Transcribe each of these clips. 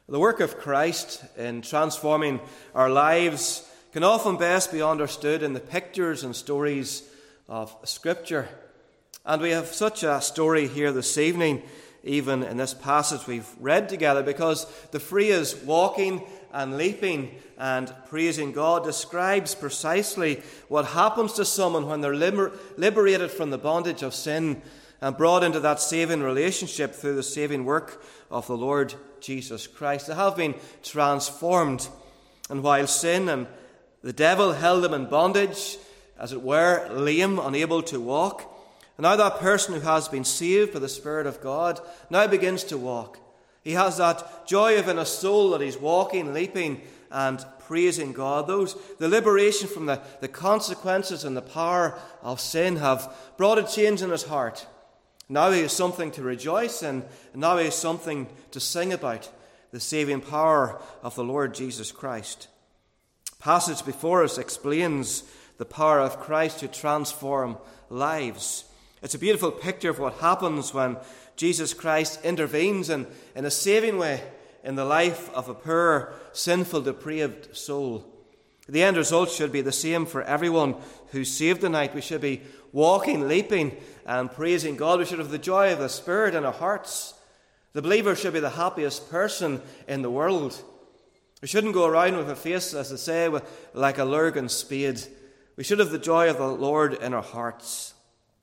The work of Christ in transforming our lives can often best be understood in the pictures and stories of Scripture. And we have such a story here this evening, even in this passage we've read together, because the phrase walking and leaping and praising God describes precisely what happens to someone when they're liberated from the bondage of sin and brought into that saving relationship through the saving work of the Lord Jesus Christ. They have been transformed, and while sin and the devil held them in bondage, as it were, lame, unable to walk, and now that person who has been saved by the Spirit of God now begins to walk. He has that joy within his soul that he's walking, leaping, and praising God. The liberation from the consequences and the power of sin have brought a change in his heart. Now he has something to rejoice in, and now he has something to sing about, the saving power of the Lord Jesus Christ. The passage before us explains the power of Christ to transform lives. It's a beautiful picture of what happens when Jesus Christ intervenes in a saving way in the life of a poor, sinful, depraved soul. The end result should be the same for everyone who's saved tonight. We should be walking, leaping, and praising God. We should have the joy of the Spirit in our hearts. The believer should be the happiest person in the world. We shouldn't go around with a face, as they say, like a lurgan spade. We should have the joy of the Lord in our hearts.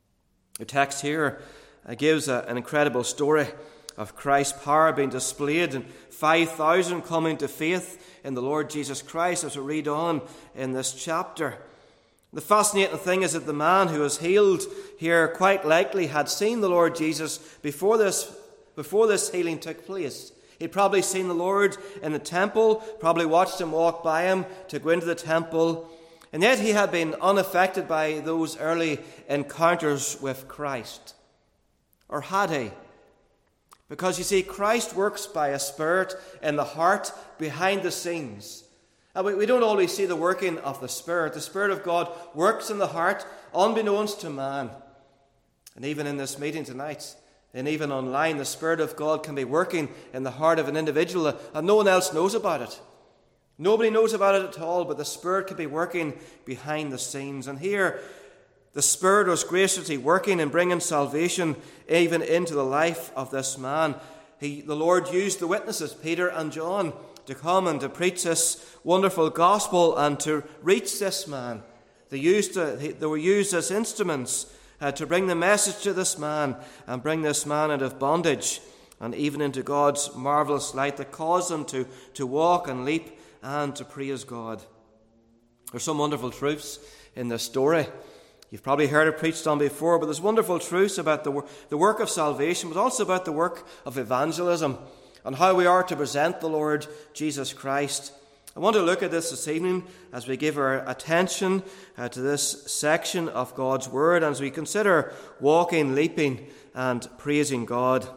The text here gives an incredible story of Christ's power being displayed and 5,000 coming to faith in the Lord Jesus Christ as we read on in this chapter. The fascinating thing is that the man who was healed here quite likely had seen the Lord Jesus before this healing took place. He'd probably seen the Lord in the temple, probably watched him walk by him to go into the temple, and yet he had been unaffected by those early encounters with Christ. Or had he? Because you see, Christ works by a Spirit in the heart behind the scenes. And we don't always see the working of the Spirit. The Spirit of God works in the heart unbeknownst to man. And even in this meeting tonight, and even online, the Spirit of God can be working in the heart of an individual and no one else knows about it. Nobody knows about it at all, but the Spirit can be working behind the scenes. And here, the Spirit was graciously working and bringing salvation even into the life of this man. The Lord used the witnesses, Peter and John, to come and to preach this wonderful gospel and to reach this man. They were used as instruments to bring the message to this man and bring this man out of bondage and even into God's marvellous light that caused him to walk and leap and to praise God. There's some wonderful truths in this story. You've probably heard it preached on before, but there's wonderful truths about the work of salvation, but also about the work of evangelism and how we are to present the Lord Jesus Christ. I want to look at this evening as we give our attention to this section of God's Word, as we consider walking, leaping, and praising God.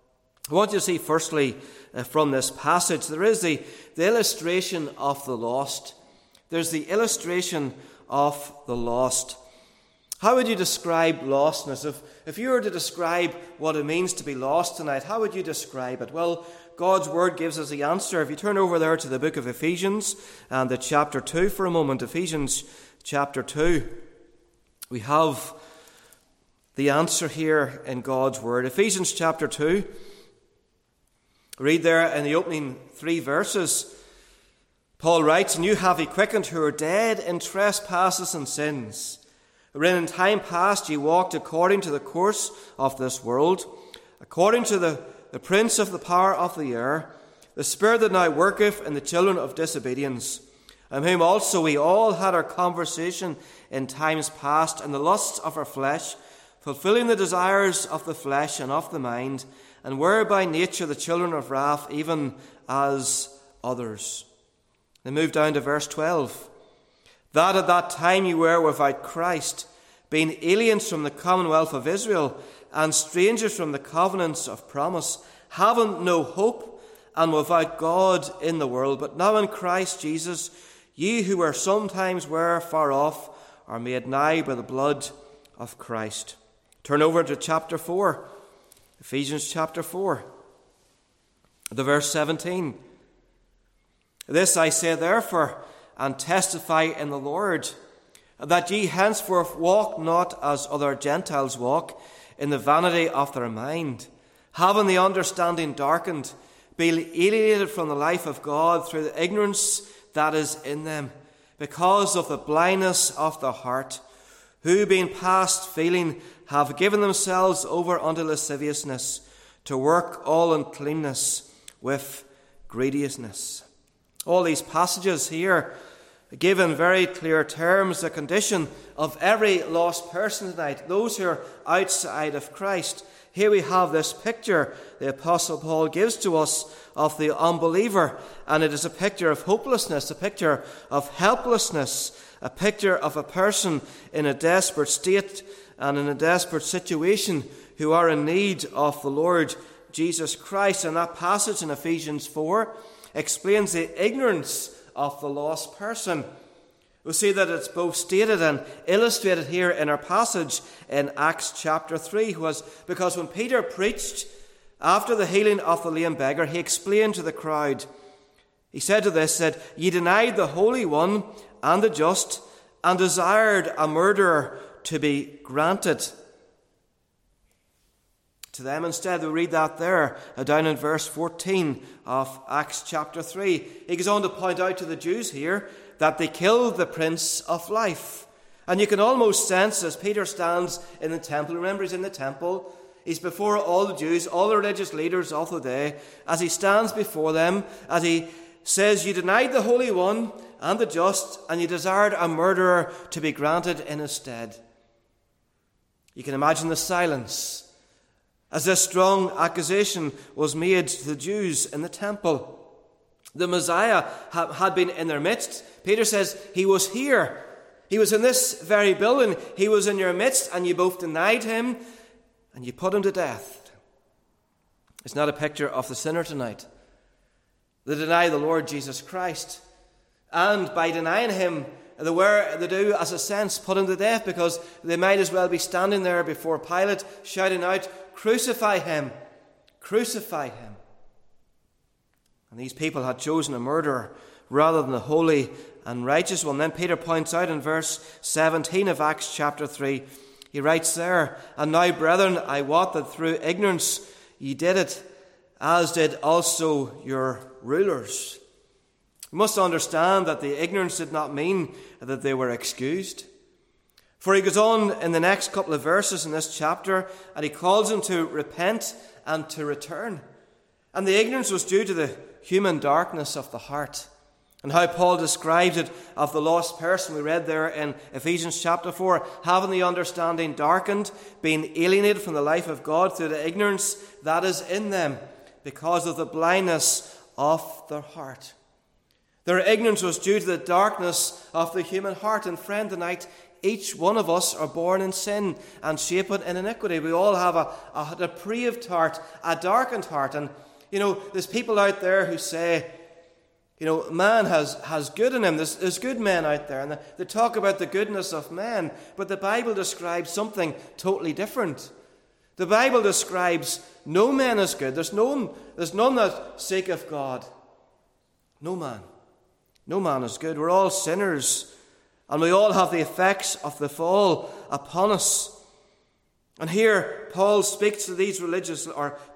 I want you to see firstly from this passage, there is the illustration of the lost. There's the illustration of the lost. How would you describe lostness? If you were to describe what it means to be lost tonight, how would you describe it? Well, God's Word gives us the answer. If you turn over there to the book of Ephesians and the chapter 2 for a moment, Ephesians chapter 2, we have the answer here in God's Word. Ephesians chapter 2, read there in the opening 3 verses, Paul writes, "And you have he quickened who are dead in trespasses and sins, wherein in time past ye walked according to the course of this world, according to the prince of the power of the air, the spirit that now worketh in the children of disobedience, and whom also we all had our conversation in times past in the lusts of our flesh, fulfilling the desires of the flesh and of the mind, and were by nature the children of wrath, even as others." Then move down to verse 12. "That at that time you were without Christ, being aliens from the commonwealth of Israel, and strangers from the covenants of promise, having no hope, and without God in the world. But now in Christ Jesus, ye who were sometimes far off, are made nigh by the blood of Christ." Turn over to chapter 4, Ephesians chapter 4, the verse 17. This I say therefore, and testify in the Lord, that ye henceforth walk not as other Gentiles walk, in the vanity of their mind, having the understanding darkened, being alienated from the life of God through the ignorance that is in them, because of the blindness of the heart, who being past feeling have given themselves over unto lasciviousness, to work all uncleanness with greediness. All these passages here give in very clear terms the condition of every lost person tonight, those who are outside of Christ. Here we have this picture the Apostle Paul gives to us of the unbeliever, and it is a picture of hopelessness, a picture of helplessness, a picture of a person in a desperate state and in a desperate situation who are in need of the Lord Jesus Christ. And that passage in Ephesians 4 explains the ignorance of the lost person. We'll see that it's both stated and illustrated here in our passage in Acts chapter 3, because when Peter preached after the healing of the lame beggar, he explained to the crowd, he said to this, said, "Ye denied the Holy One and the just, and desired a murderer to be granted." To them instead, we read that there, down in verse 14 of Acts chapter 3. He goes on to point out to the Jews here that they killed the Prince of Life. And you can almost sense as Peter stands in the temple, remember he's in the temple, he's before all the Jews, all the religious leaders of the day, as he stands before them, as he says, "You denied the Holy One and the just, and you desired a murderer to be granted in his stead." You can imagine the silence as this strong accusation was made to the Jews in the temple. The Messiah had been in their midst. Peter says he was here. He was in this very building. He was in your midst, and you both denied him, and you put him to death. It's not a picture of the sinner tonight. They deny the Lord Jesus Christ. And by denying him, they do, as a sense, put him to death, because they might as well be standing there before Pilate, shouting out, "Crucify him! Crucify him!" And these people had chosen a murderer rather than the holy and righteous one. Then Peter points out in verse 17 of Acts chapter 3, he writes there, "And now, brethren, I wot that through ignorance ye did it, as did also your rulers." You must understand that the ignorance did not mean that they were excused. For he goes on in the next couple of verses in this chapter, and he calls them to repent and to return. And the ignorance was due to the human darkness of the heart. And how Paul describes it of the lost person, we read there in Ephesians chapter 4, having the understanding darkened, being alienated from the life of God through the ignorance that is in them, because of the blindness of their heart. Their ignorance was due to the darkness of the human heart. And friend, tonight, each one of us are born in sin and shapen in iniquity. We all have a depraved heart, a darkened heart. And, there's people out there who say, man has good in him. There's good men out there. And they talk about the goodness of men. But the Bible describes something totally different. The Bible describes no man is good. There's none that seeketh God. No man. No man is good. We're all sinners. And we all have the effects of the fall upon us. And here Peter speaks to these religious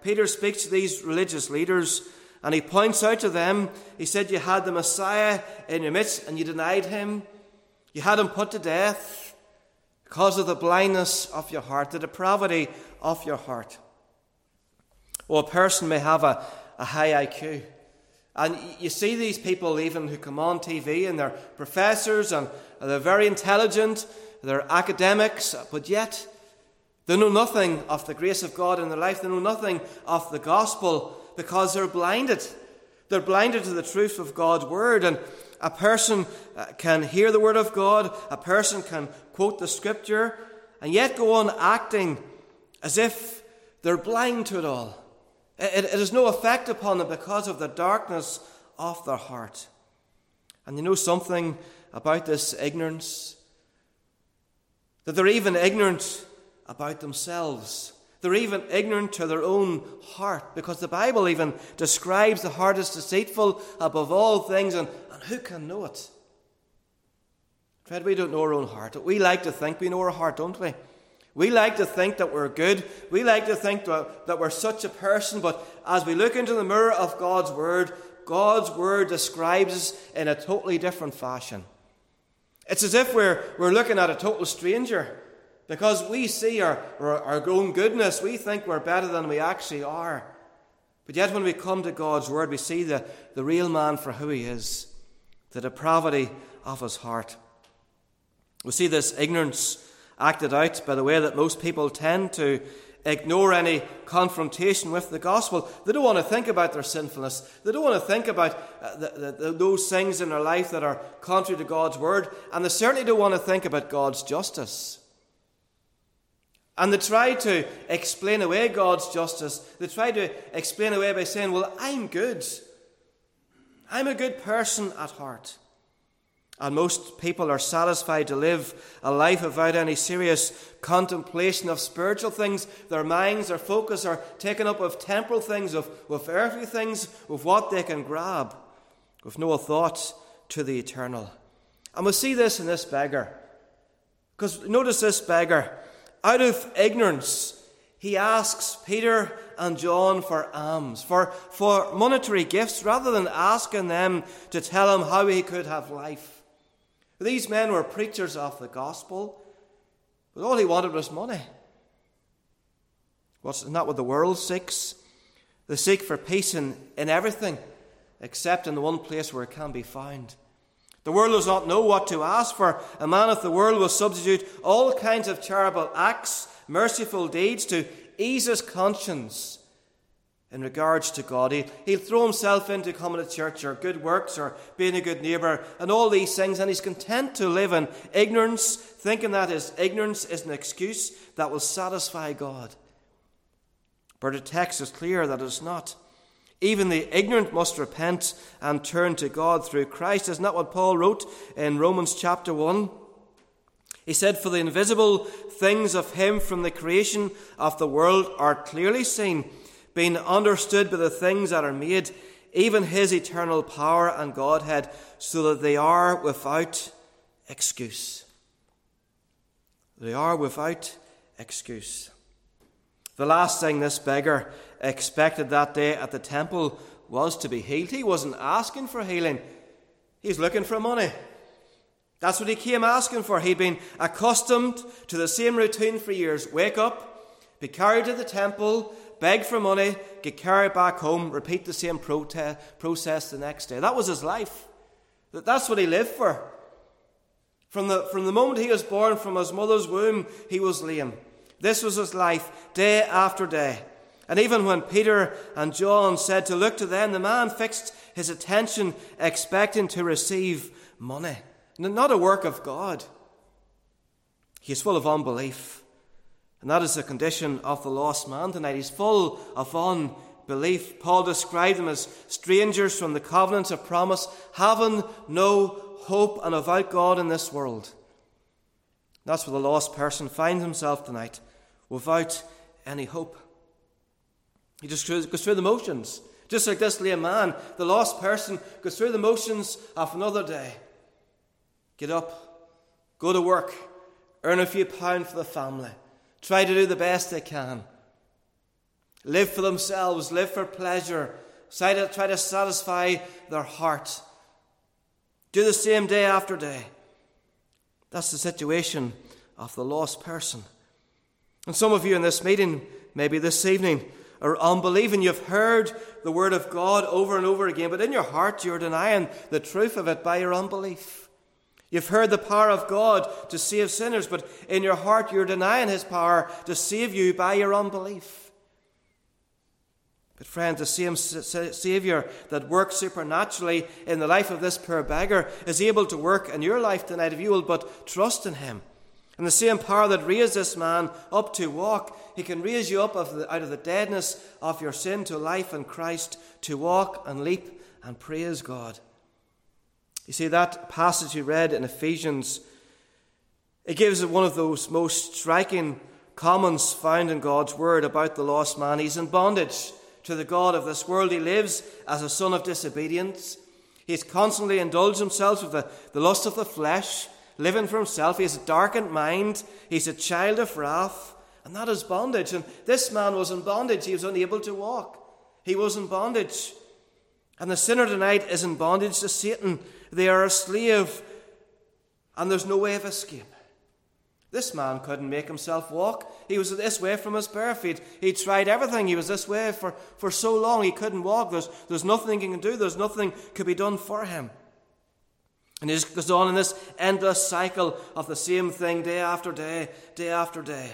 leaders, and he points out to them, he said, you had the Messiah in your midst and you denied him. You had him put to death because of the blindness of your heart, the depravity of your heart. Well, a person may have a high IQ. And you see these people even who come on TV, and they're professors and they're very intelligent, they're academics, but yet they know nothing of the grace of God in their life. They know nothing of the gospel because they're blinded. They're blinded to the truth of God's word. And a person can hear the word of God, a person can quote the scripture, and yet go on acting as if they're blind to it all. It has no effect upon them because of the darkness of their heart. And you know something about this ignorance? That they're even ignorant about themselves. They're even ignorant to their own heart, because the Bible even describes the heart as deceitful above all things, and who can know it? Fred, we don't know our own heart. We like to think we know our heart, don't we? We like to think that we're good. We like to think that we're such a person, but as we look into the mirror of God's Word describes us in a totally different fashion. It's as if we're looking at a total stranger, because we see our own goodness. We think we're better than we actually are. But yet when we come to God's Word, we see the real man for who he is, the depravity of his heart. We see this ignorance acted out by the way that most people tend to ignore any confrontation with the gospel. They don't want to think about their sinfulness. They don't want to think about those things in their life that are contrary to God's Word. And they certainly don't want to think about God's justice. And they try to explain away God's justice. They try to explain away by saying, well, I'm good. I'm a good person at heart. And most people are satisfied to live a life without any serious contemplation of spiritual things. Their minds, their focus are taken up with temporal things, with earthly things, with what they can grab, with no thought to the eternal. And we see this in this beggar. Because notice this beggar. Out of ignorance, he asks Peter and John for alms, for monetary gifts, rather than asking them to tell him how he could have life. These men were preachers of the gospel, but all he wanted was money. Isn't that what the world seeks? They seek for peace in everything, except in the one place where it can be found. The world does not know what to ask for. A man of the world will substitute all kinds of charitable acts, merciful deeds, to ease his conscience in regards to God. He'll throw himself into coming to church, or good works, or being a good neighbour, and all these things, and he's content to live in ignorance, thinking that his ignorance is an excuse that will satisfy God. But the text is clear that it's not. Even the ignorant must repent and turn to God through Christ. Isn't that what Paul wrote in Romans chapter 1? He said, for the invisible things of him from the creation of the world are clearly seen, being understood by the things that are made, even his eternal power and Godhead, so that they are without excuse. They are without excuse. The last thing this beggar expected that day at the temple was to be healed. He wasn't asking for healing. He's looking for money. That's what he came asking for. He'd been accustomed to the same routine for years. Wake up, be carried to the temple, beg for money, get carried back home, repeat the same process the next day. That was his life. That's what he lived for. From the moment he was born, from his mother's womb, he was lame. This was his life, day after day. And even when Peter and John said to look to them, the man fixed his attention, expecting to receive money. Not a work of God. He is full of unbelief. And that is the condition of the lost man tonight. He's full of unbelief. Paul described them as strangers from the covenants of promise, having no hope and without God in this world. That's where the lost person finds himself tonight, without any hope. He just goes through the motions. Just like this lame man, the lost person goes through the motions of another day. Get up, go to work, earn a few pounds for the family, try to do the best they can. Live for themselves, live for pleasure, try to satisfy their heart. Do the same day after day. That's the situation of the lost person. And some of you in this meeting, maybe this evening, are unbelieving. You've heard the word of God over and over again, but in your heart you're denying the truth of it by your unbelief. You've heard the power of God to save sinners, but in your heart you're denying his power to save you by your unbelief. But friend, the same Saviour that works supernaturally in the life of this poor beggar is able to work in your life tonight if you will but trust in him. And the same power that raised this man up to walk, he can raise you up out of the deadness of your sin to life in Christ, to walk and leap and praise God. You see, that passage you read in Ephesians, it gives one of those most striking comments found in God's word about the lost man. He's in bondage to the God of this world. He lives as a son of disobedience. He's constantly indulged himself with the lust of the flesh, living for himself. He has a darkened mind. He's a child of wrath. And that is bondage. And this man was in bondage. He was unable to walk. He was in bondage. And the sinner tonight is in bondage to Satan. They are a slave. And there's no way of escape. This man couldn't make himself walk. He was this way from his birth. He tried everything. He was this way for so long. He couldn't walk. There's nothing he can do. There's nothing could be done for him. And he just goes on in this endless cycle of the same thing day after day, day after day.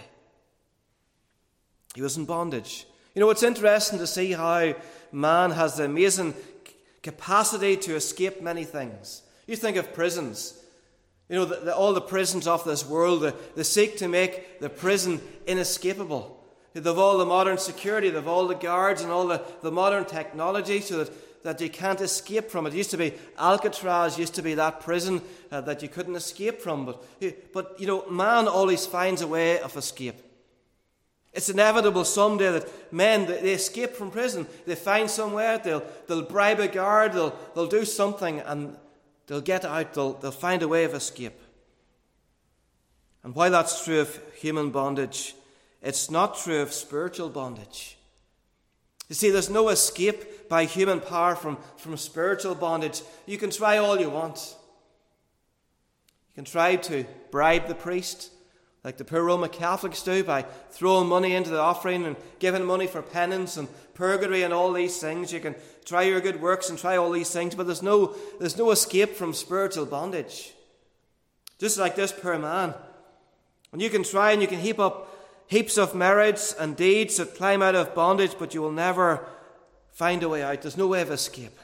He was in bondage. You know, it's interesting to see how man has the amazing capacity to escape many things. You think of prisons. You know, all the prisons of this world, they seek to make the prison inescapable. They've all the modern security, they've all the guards and all the modern technology so that you can't escape from it. It used to be Alcatraz, used to be that prison that you couldn't escape from. But you know, man always finds a way of escape. It's inevitable someday that men, they escape from prison. They find somewhere, they'll bribe a guard, they'll do something, and they'll get out, they'll find a way of escape. And while that's true of human bondage, it's not true of spiritual bondage. You see, there's no escape by human power from spiritual bondage. You can try all you want. You can try to bribe the priest, like the poor Roman Catholics do, by throwing money into the offering and giving money for penance and purgatory and all these things. You can try your good works and try all these things, but there's no escape from spiritual bondage. Just like this poor man. And you can try and you can heap up heaps of merits and deeds that climb out of bondage, but you will never find a way out. There's no way of escape.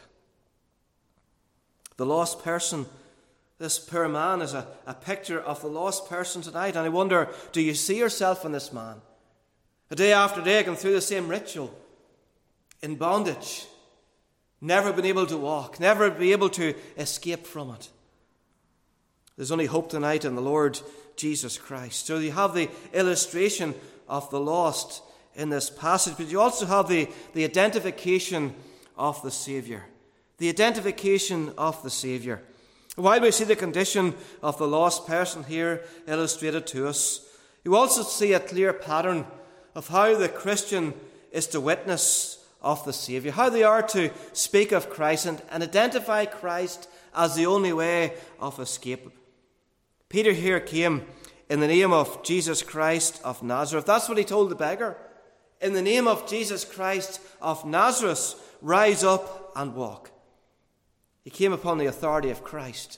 The lost person, this poor man, is a picture of the lost person tonight. And I wonder, do you see yourself in this man? A day after day, going through the same ritual, in bondage, never been able to walk, never be able to escape from it. There's only hope tonight in the Lord Jesus Christ. So you have the illustration of the lost in this passage, but you also have the identification of the Saviour. The identification of the Saviour. While we see the condition of the lost person here illustrated to us, you also see a clear pattern of how the Christian is to witness of the Saviour, how they are to speak of Christ and identify Christ as the only way of escape. Peter here came in the name of Jesus Christ of Nazareth. That's what he told the beggar. In the name of Jesus Christ of Nazareth, rise up and walk. He came upon the authority of Christ.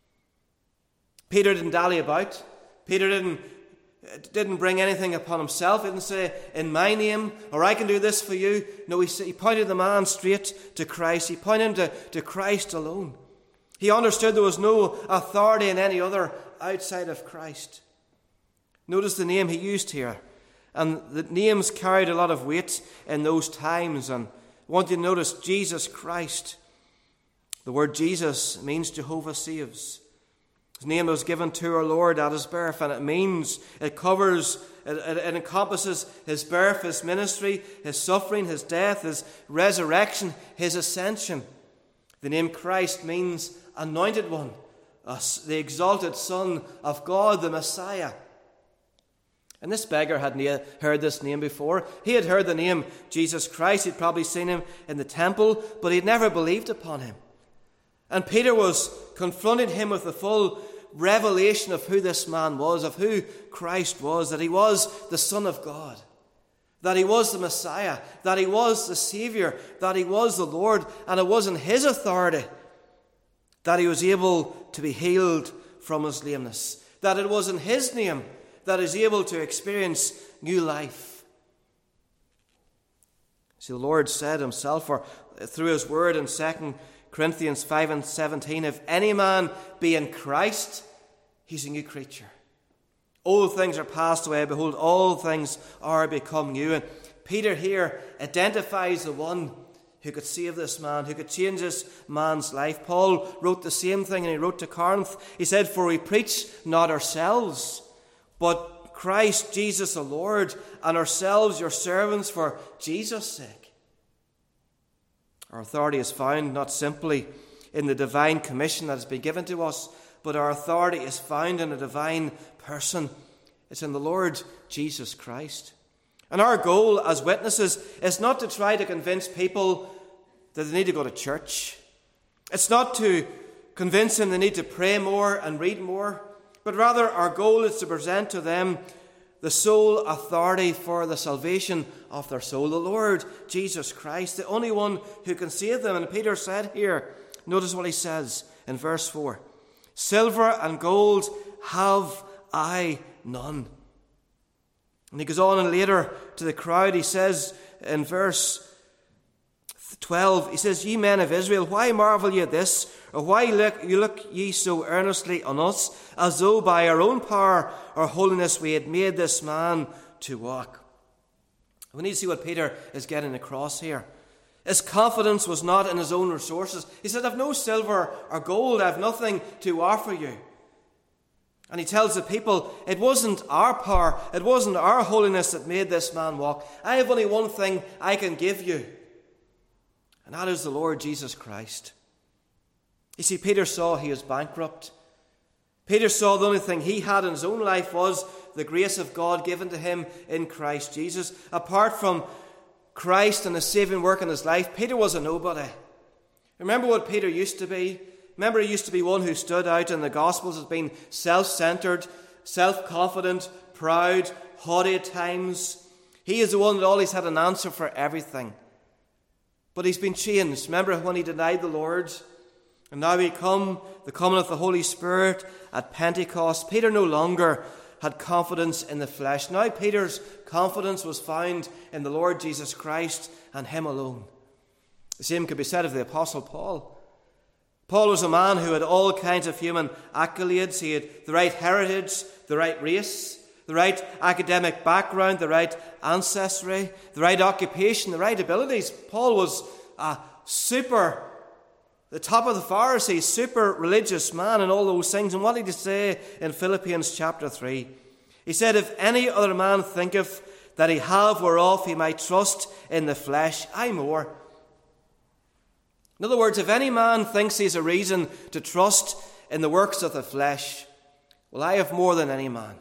Peter didn't dally about. Peter didn't bring anything upon himself. He didn't say, in my name, or I can do this for you. No, he pointed the man straight to Christ. He pointed him to Christ alone. He understood there was no authority in any other outside of Christ. Notice the name he used here. And the names carried a lot of weight in those times. And I want you to notice Jesus Christ. The word Jesus means Jehovah saves. His name was given to our Lord at his birth, and it encompasses his birth, his ministry, his suffering, his death, his resurrection, his ascension. The name Christ means anointed one, the exalted Son of God, the Messiah. And this beggar hadn't heard this name before. He had heard the name Jesus Christ. He'd probably seen him in the temple, but he'd never believed upon him. And Peter was confronting him with the full revelation of who this man was, of who Christ was, that he was the Son of God, that he was the Messiah, that he was the Saviour, that he was the Lord, and it was in his authority that he was able to be healed from his lameness, that it was in his name that he was able to experience new life. See, the Lord said himself, or through his word in 2 Corinthians 5:17, if any man be in Christ, he's a new creature. Old things are passed away. Behold, all things are become new. And Peter here identifies the one who could save this man, who could change this man's life. Paul wrote the same thing, and he wrote to Corinth. He said, for we preach not ourselves, but Christ Jesus the Lord, and ourselves your servants for Jesus' sake. Our authority is found not simply in the divine commission that has been given to us, but our authority is found in a divine person. It's in the Lord Jesus Christ. And our goal as witnesses is not to try to convince people that they need to go to church. It's not to convince them they need to pray more and read more, but rather our goal is to present to them the sole authority for the salvation of their soul, the Lord Jesus Christ, the only one who can save them. And Peter said here, notice what he says in verse 4, silver and gold have I none. And he goes on and later to the crowd, he says in verse 12, he says, ye men of Israel, why marvel ye at this? Or why look ye so earnestly on us, as though by our own power or holiness we had made this man to walk? We need to see what Peter is getting across here. His confidence was not in his own resources. He said, I've no silver or gold, I've nothing to offer you. And he tells the people, it wasn't our power, it wasn't our holiness that made this man walk. I have only one thing I can give you, and that is the Lord Jesus Christ. You see, Peter saw he was bankrupt. Peter saw the only thing he had in his own life was the grace of God given to him in Christ Jesus. Apart from Christ and his saving work in his life, Peter was a nobody. Remember what Peter used to be? Remember, he used to be one who stood out in the Gospels as being self-centered, self-confident, proud, haughty at times. He is the one that always had an answer for everything. But he's been changed. Remember when he denied the Lord? And now the coming of the Holy Spirit at Pentecost. Peter no longer had confidence in the flesh. Now Peter's confidence was found in the Lord Jesus Christ and him alone. The same could be said of the Apostle Paul. Paul was a man who had all kinds of human accolades. He had the right heritage, the right race, the right academic background, the right ancestry, the right occupation, the right abilities. Paul was the top of the Pharisees, super religious man and all those things. And what did he say in Philippians chapter 3? He said, if any other man thinketh that he have whereof he might trust in the flesh, I more. In other words, if any man thinks he has a reason to trust in the works of the flesh, well, I have more than any man.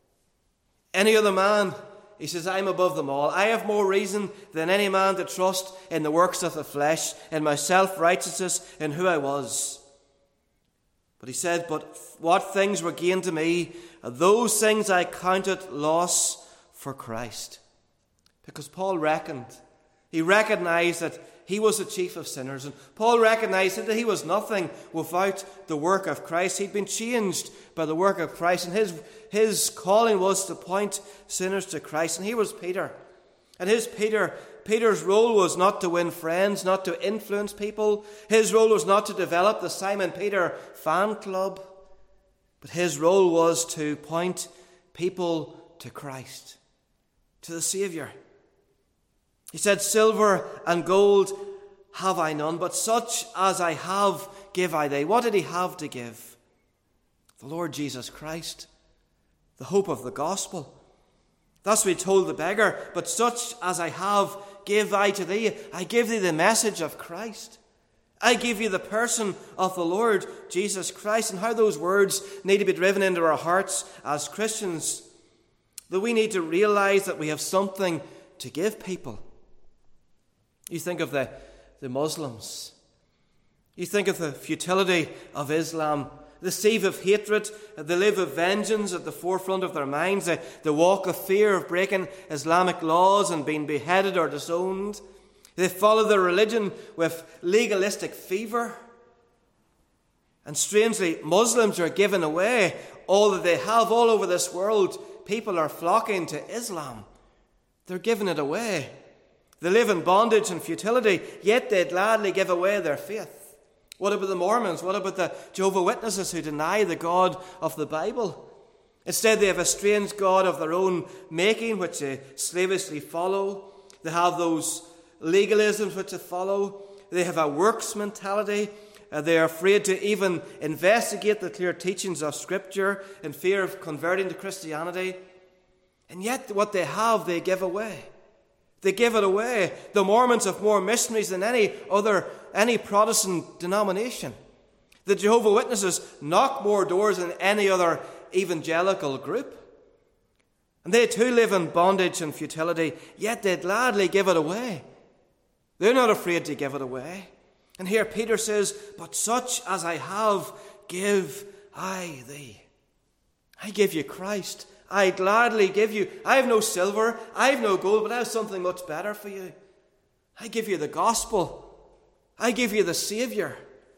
Any other man, he says, I'm above them all. I have more reason than any man to trust in the works of the flesh, in my self-righteousness, in who I was. But he said, but what things were gained to me, those things I counted loss for Christ. Because Paul he recognized that he was the chief of sinners. And Paul recognized that he was nothing without the work of Christ. He'd been changed by the work of Christ. And his calling was to point sinners to Christ. And he was Peter. And Peter's role was not to win friends, not to influence people. His role was not to develop the Simon Peter fan club. But his role was to point people to Christ, to the Saviour. He said, silver and gold have I none, but such as I have give I thee. What did he have to give? The Lord Jesus Christ, the hope of the gospel. Thus we told the beggar, but such as I have give I to thee. I give thee the message of Christ. I give you the person of the Lord Jesus Christ. And how those words need to be driven into our hearts as Christians, that we need to realize that we have something to give people. You think of the Muslims. You think of the futility of Islam, the sieve of hatred. They live of vengeance at the forefront of their minds. They walk of fear of breaking Islamic laws and being beheaded or disowned. They follow their religion with legalistic fever. And strangely, Muslims are giving away all that they have all over this world. People are flocking to Islam. They're giving it away. They live in bondage and futility, yet they gladly give away their faith. What about the Mormons? What about the Jehovah's Witnesses who deny the God of the Bible? Instead, they have a strange God of their own making, which they slavishly follow. They have those legalisms which they follow. They have a works mentality. They are afraid to even investigate the clear teachings of Scripture in fear of converting to Christianity. And yet what they have, they give away. They give it away. The Mormons have more missionaries than any Protestant denomination. The Jehovah's Witnesses knock more doors than any other evangelical group. And they too live in bondage and futility, yet they gladly give it away. They're not afraid to give it away. And here Peter says, but such as I have, give I thee. I give you Christ. I gladly give you. I have no silver, I have no gold, but I have something much better for you. I give you the gospel. I give you the Saviour.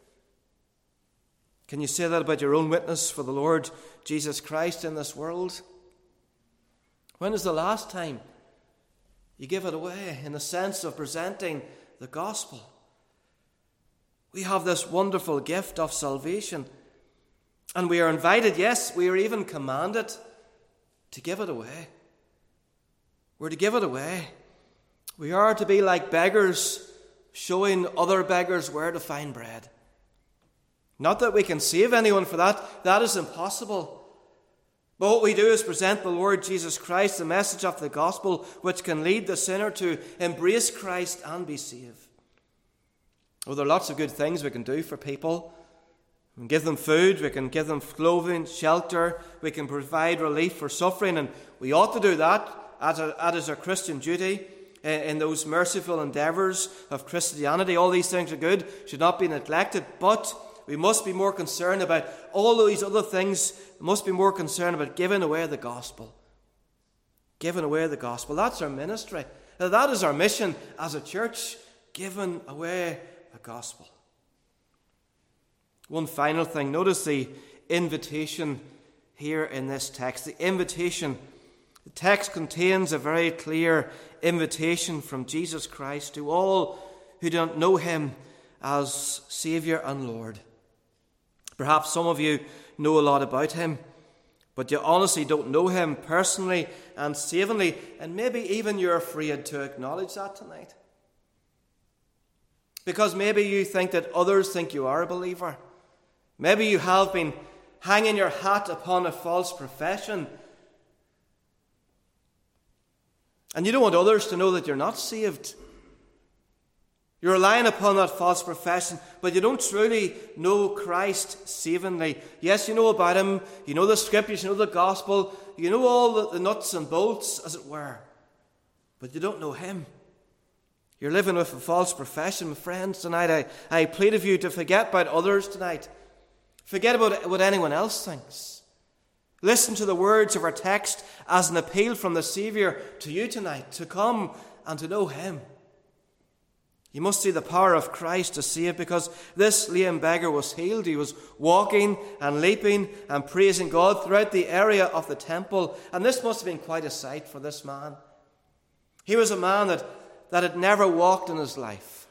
Can you say that about your own witness for the Lord Jesus Christ in this world? When is the last time you give it away in the sense of presenting the gospel? We have this wonderful gift of salvation, and we are invited, yes, we are even commanded to give it away. We're to give it away. We are to be like beggars, showing other beggars where to find bread. Not that we can save anyone for that. That is impossible. But what we do is present the Lord Jesus Christ, the message of the gospel, which can lead the sinner to embrace Christ and be saved. Oh, there are lots of good things we can do for people. We can give them food, we can give them clothing, shelter, we can provide relief for suffering, and we ought to do that. That is our Christian duty in those merciful endeavours of Christianity. All these things are good, should not be neglected, but we must be more concerned about all these other things. We must be more concerned about giving away the gospel. Giving away the gospel. That's our ministry. Now, that is our mission as a church, giving away the gospel. One final thing. Notice the invitation here in this text. The invitation. The text contains a very clear invitation from Jesus Christ to all who don't know him as Saviour and Lord. Perhaps some of you know a lot about him, but you honestly don't know him personally and savingly, and maybe even you're afraid to acknowledge that tonight. Because maybe you think that others think you are a believer. Maybe you have been hanging your hat upon a false profession, and you don't want others to know that you're not saved. You're relying upon that false profession, but you don't truly know Christ savingly. Yes, you know about him, you know the scriptures, you know the gospel, you know all the nuts and bolts, as it were, but you don't know him. You're living with a false profession. My friends, tonight I plead of you to forget about others tonight. Forget about what anyone else thinks. Listen to the words of our text as an appeal from the Saviour to you tonight, to come and to know him. You must see the power of Christ to save, because this lame beggar was healed. He was walking and leaping and praising God throughout the area of the temple. And this must have been quite a sight for this man. He was a man that had never walked in his life.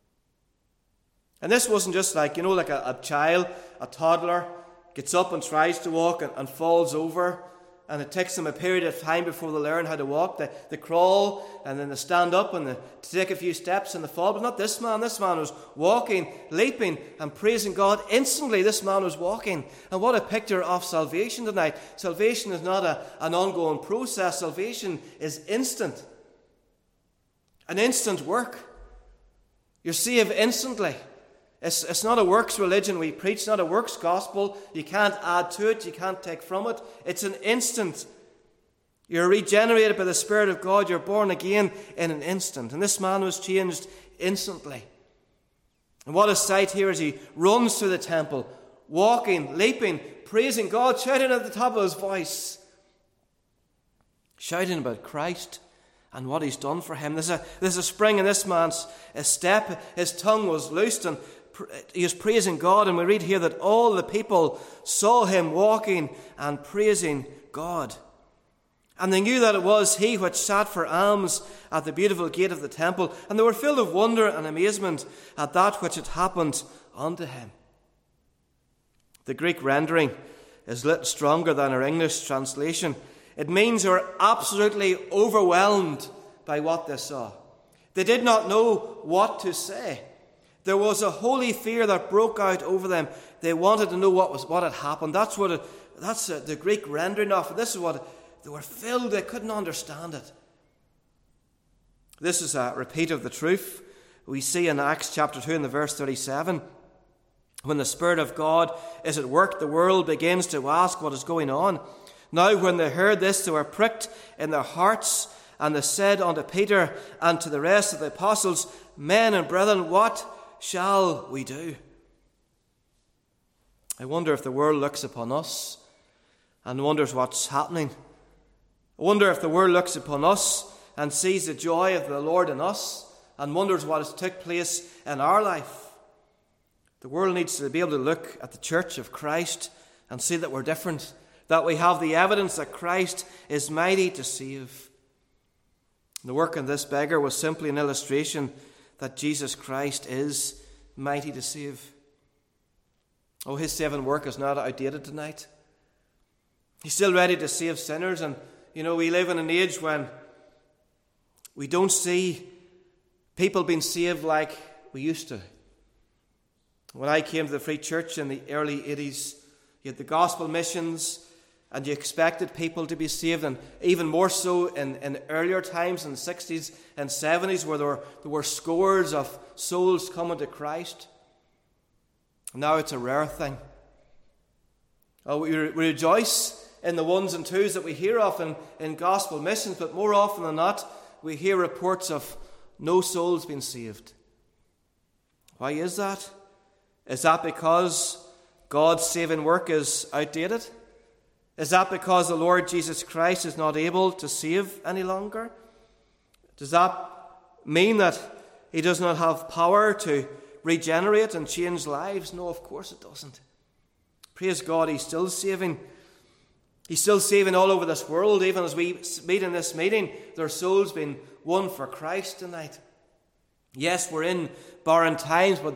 And this wasn't just like a child, a toddler, gets up and tries to walk and falls over. And it takes them a period of time before they learn how to walk. They crawl, and then they stand up, and they take a few steps and they fall. But not this man. This man was walking, leaping, and praising God. Instantly, this man was walking. And what a picture of salvation tonight. Salvation is not an ongoing process. Salvation is instant. An instant work. You're saved instantly. It's not a works religion we preach, not a works gospel. You can't add to it, you can't take from it. It's an instant. You're regenerated by the Spirit of God. You're born again in an instant. And this man was changed instantly. And what a sight here as he runs through the temple, walking, leaping, praising God, shouting at the top of his voice, shouting about Christ and what he's done for him. There's a spring in this man's step. His tongue was loosed, and he was praising God. And we read here that all the people saw him walking and praising God. And they knew that it was he which sat for alms at the beautiful gate of the temple. And they were filled with wonder and amazement at that which had happened unto him. The Greek rendering is a little stronger than our English translation. It means they were absolutely overwhelmed by what they saw. They did not know what to say. There was a holy fear that broke out over them. They wanted to know what had happened. That's the Greek rendering of it. This is what They were filled, they couldn't understand it. This is a repeat of the truth we see in Acts chapter 2 in the verse 37. When the Spirit of God is at work, the world begins to ask what is going on. Now when they heard this, they were pricked in their hearts, and they said unto Peter and to the rest of the apostles, Men and brethren, what shall we do? I wonder if the world looks upon us and wonders what's happening. I wonder if the world looks upon us and sees the joy of the Lord in us and wonders what has took place in our life. The world needs to be able to look at the church of Christ and see that we're different, that we have the evidence that Christ is mighty to save. The work of this beggar was simply an illustration that Jesus Christ is mighty to save. Oh, his saving work is not outdated tonight. He's still ready to save sinners. And, we live in an age when we don't see people being saved like we used to. When I came to the Free Church in the early 80s, you had the gospel missions, and you expected people to be saved, and even more so in earlier times, in the 60s and 70s, where there were scores of souls coming to Christ. Now it's a rare thing. We rejoice in the ones and twos that we hear of in gospel missions, but more often than not, we hear reports of no souls being saved. Why is that? Is that because God's saving work is outdated? Is that because the Lord Jesus Christ is not able to save any longer? Does that mean that he does not have power to regenerate and change lives? No, of course it doesn't. Praise God, he's still saving. He's still saving all over this world. Even as we meet in this meeting, there are souls being won for Christ tonight. Yes, we're in barren times, but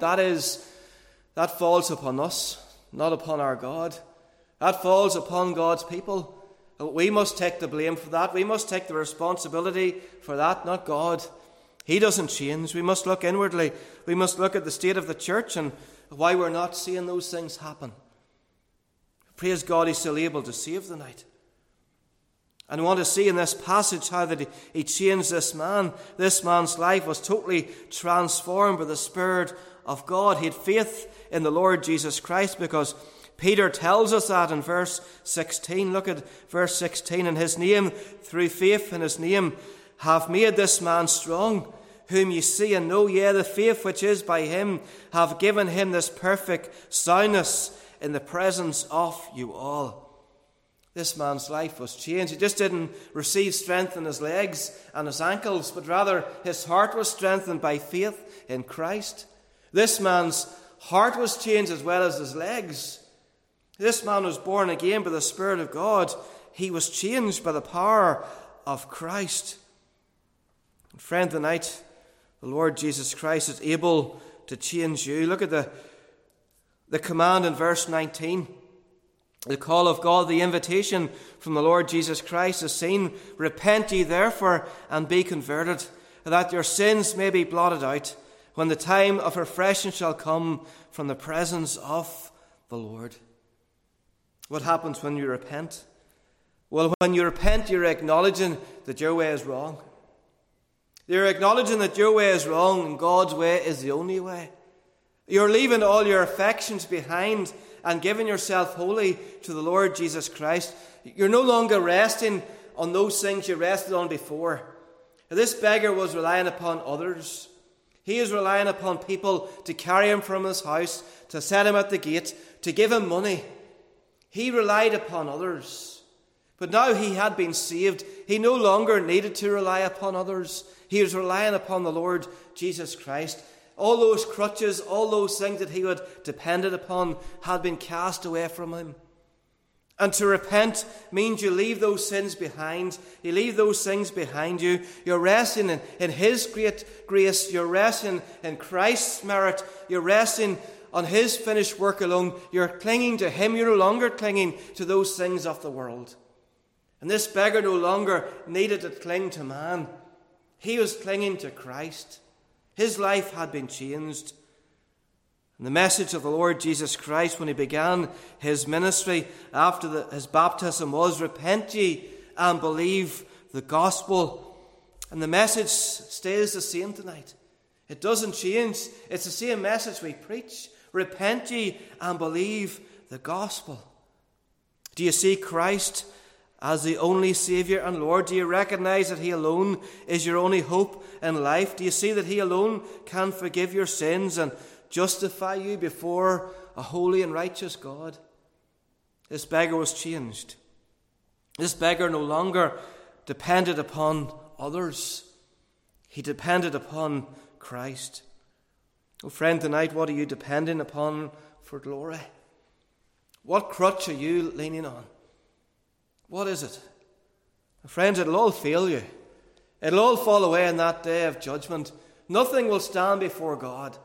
that falls upon us, not upon our God. That falls upon God's people. We must take the blame for that. We must take the responsibility for that, not God. He doesn't change. We must look inwardly. We must look at the state of the church and why we're not seeing those things happen. Praise God, he's still able to save the night. And we want to see in this passage how that he changed this man. This man's life was totally transformed by the Spirit of God. He had faith in the Lord Jesus Christ, because Peter tells us that in verse 16. Look at verse 16. In his name, through faith in his name, have made this man strong, whom ye see and know, yea, the faith which is by him have given him this perfect soundness in the presence of you all. This man's life was changed. He just didn't receive strength in his legs and his ankles, but rather his heart was strengthened by faith in Christ. This man's heart was changed as well as his legs. This man was born again by the Spirit of God. He was changed by the power of Christ. And friend, tonight, the Lord Jesus Christ is able to change you. Look at the command in verse 19. The call of God, the invitation from the Lord Jesus Christ is seen. Repent ye therefore and be converted, that your sins may be blotted out, when the time of refreshing shall come from the presence of the Lord. What happens when you repent? Well, when you repent, you're acknowledging that your way is wrong. You're acknowledging that your way is wrong and God's way is the only way. You're leaving all your affections behind and giving yourself wholly to the Lord Jesus Christ. You're no longer resting on those things you rested on before. This beggar was relying upon others. He is relying upon people to carry him from his house, to set him at the gate, to give him money. He relied upon others. But now he had been saved. He no longer needed to rely upon others. He was relying upon the Lord Jesus Christ. All those crutches, all those things that he had depended upon had been cast away from him. And to repent means you leave those sins behind. You leave those things behind you. You're resting in his great grace. You're resting in Christ's merit. You're resting on his finished work alone. You're clinging to him. You're no longer clinging to those things of the world. And this beggar no longer needed to cling to man. He was clinging to Christ. His life had been changed. And the message of the Lord Jesus Christ when he began his ministry after his baptism was, repent ye and believe the gospel. And the message stays the same tonight. It doesn't change. It's the same message we preach. Repent ye and believe the gospel. Do you see Christ as the only Saviour and Lord? Do you recognize that He alone is your only hope in life? Do you see that He alone can forgive your sins and justify you before a holy and righteous God? This beggar was changed. This beggar no longer depended upon others. He depended upon Christ. Oh, friend, tonight, what are you depending upon for glory? What crutch are you leaning on? What is it? Friends, it'll all fail you. It'll all fall away in that day of judgment. Nothing will stand before God.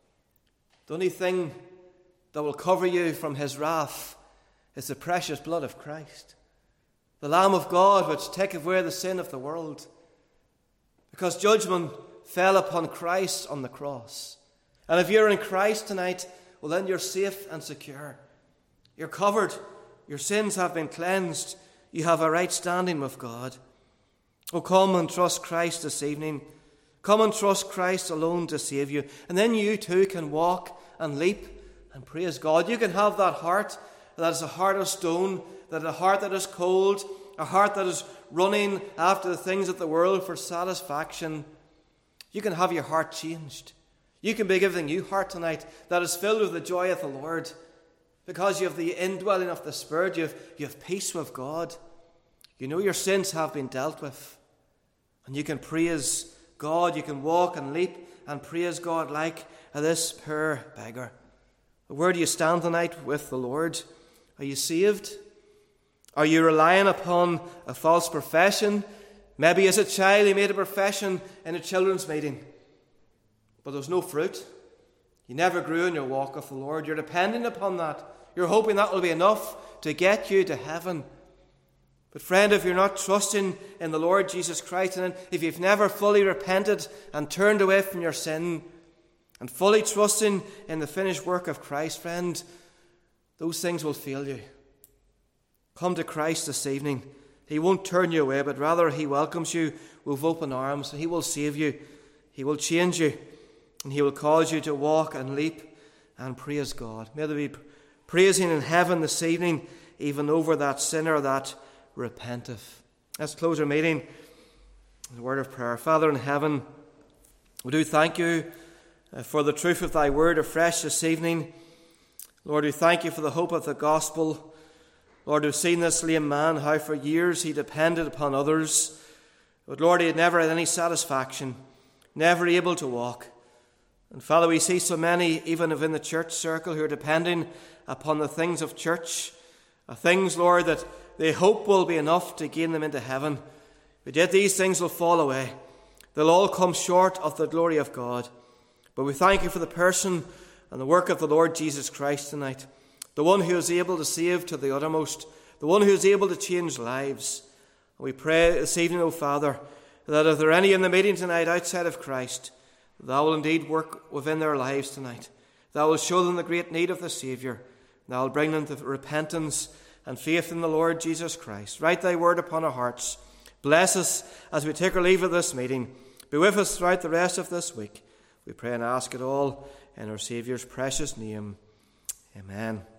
The only thing that will cover you from His wrath is the precious blood of Christ, the Lamb of God, which taketh away the sin of the world. Because judgment fell upon Christ on the cross. And if you're in Christ tonight, well, then you're safe and secure. You're covered. Your sins have been cleansed. You have a right standing with God. Oh, come and trust Christ this evening. Come and trust Christ alone to save you. And then you too can walk and leap and praise God. You can have that heart that is a heart of stone, that a heart that is cold, a heart that is running after the things of the world for satisfaction. You can have your heart changed. You can be given a new heart tonight that is filled with the joy of the Lord. Because you have the indwelling of the Spirit, you have peace with God. You know your sins have been dealt with. And you can praise God. You can walk and leap and praise God like this poor beggar. Where do you stand tonight with the Lord? Are you saved? Are you relying upon a false profession? Maybe as a child you made a profession in a children's meeting, but there was no fruit. You never grew in your walk with the Lord. You're depending upon that. You're hoping that will be enough to get you to heaven. But friend, if you're not trusting in the Lord Jesus Christ, and if you've never fully repented and turned away from your sin, and fully trusting in the finished work of Christ, friend, those things will fail you. Come to Christ this evening. He won't turn you away, but rather He welcomes you with open arms. He will save you. He will change you. And He will cause you to walk and leap and praise God. May there be praising in heaven this evening, even over that sinner that repenteth. Let's close our meeting with a word of prayer. Father in heaven, we do thank you for the truth of Thy word afresh this evening. Lord, we thank you for the hope of the gospel. Lord, we've seen this lame man, how for years he depended upon others. But Lord, he had never had any satisfaction, never able to walk. And Father, we see so many, even within the church circle, who are depending upon the things of church, things, Lord, that they hope will be enough to gain them into heaven. But yet these things will fall away. They'll all come short of the glory of God. But we thank you for the person and the work of the Lord Jesus Christ tonight, the one who is able to save to the uttermost, the one who is able to change lives. And we pray this evening, O Father, that if there are any in the meeting tonight outside of Christ, Thou will indeed work within their lives tonight. Thou will show them the great need of the Saviour. Thou will bring them to repentance and faith in the Lord Jesus Christ. Write Thy word upon our hearts. Bless us as we take our leave of this meeting. Be with us throughout the rest of this week. We pray and ask it all in our Saviour's precious name. Amen.